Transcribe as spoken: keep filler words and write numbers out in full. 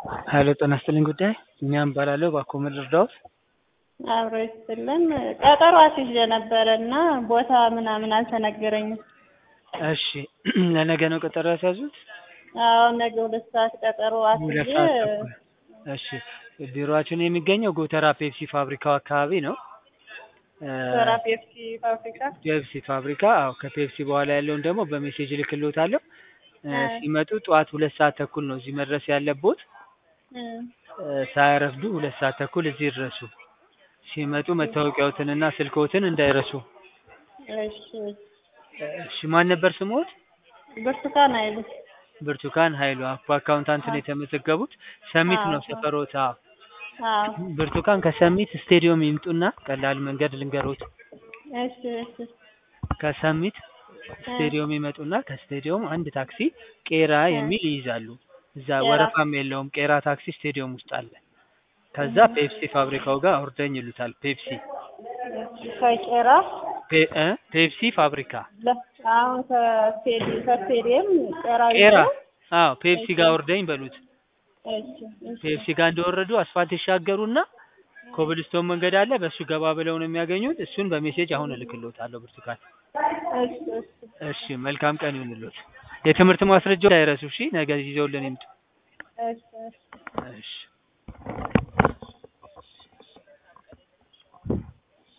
ሀሎ ጤና ይስጥልኝ ጉዳይ እኛም እባላለሁ እባክዎ ምን ልርዳዎት? አብሮ ይስጥልን ቀጠሮ አስይዤ ነበረና ቦታ ምናምን አልተነገረኝም። እሺ ለነገ ነው ቀጠሮ ያስያዙት? አዎ ነገ ሁለት ሰዓት ቀጠሮ ሁለት አስይዤ ሰዓት ተኩል እሺ ቢሮአችን የሚገኘው ጎተራ ፔፕሲ ፋብሪካው አካባቢ ነው። ጎተራ ፔፕሲ ፋብሪካ ፔፕሲ ፋብሪካ አዎ ከፔፕሲ በኋላ ያለውን ደግሞ በሜሴጅ እልክልዎታለሁ። ሲመጡ ጠዋት ሁለት ሰዓት ተኩል ነው እዚህ መድረስ ያለብዎት። ሳያረፍዱ ሁለት ሰዓት ተኩል እዚህ ይድረሱ። ሲመጡ መታወቂያዎትንና ስልክዎትን እንዳይረሱ። እሺ እሺ ማን ነበር ስምዎት? ብርቱካን ኃይሉ። ብርቱካን ኃይሉ በአካውንታንት ነው የተመዘገቡት። ሰሚት ነው ሰፈርዎት? አዎ አዎ ብርቱካን ከሰሚት ስቴዲየም ይምጡና ቀላል መንገድ ልንገርዎት። እሺ እሺ ከሰሚት ስቴዲየም ይመጡና ከስቴዲየም አንድ ታክሲ ቄራ የሚል ይይዛሉ። እዛ ወረፋም የለውም ቄራ ታክሲ ስቴዲየም ውስጥ አለ። ከዛ ፔፕሲ ፋብሪካው ጋር አውርደኝ ይሉታል። ፔፕሲ ከቄራ ፔ እ ፔፕሲ ፋብሪካ አሁን ከስቴዲ ከስቴዲየም ቄራ ቄራ አዎ ፔፕሲ ጋር አውርደኝ በሉት። እሺ ፔፕሲ ጋር እንደወረዱ አስፋልት ይሻገሩና ኮብልስቶን መንገድ አለ በሱ ገባ ብለው ነው የሚያገኙት። እሱን በሜሴጅ አሁን እልክልዎታለሁ ብርቱካን። እሺ እሺ እሺ መልካም ቀን ይሁንልዎት። የትምህርት ማስረጃው እንዳይረሱ እሺ ነገ ይዘውልን ይምጡ። እሺ እሺ እሺ